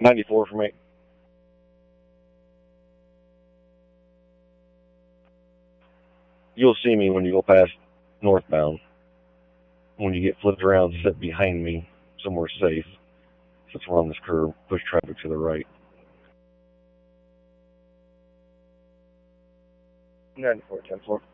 94 for me. You'll see me when you go past northbound. When you get flipped around, sit behind me somewhere safe. Since we're on this curve, push traffic to the right. 94, 10-4.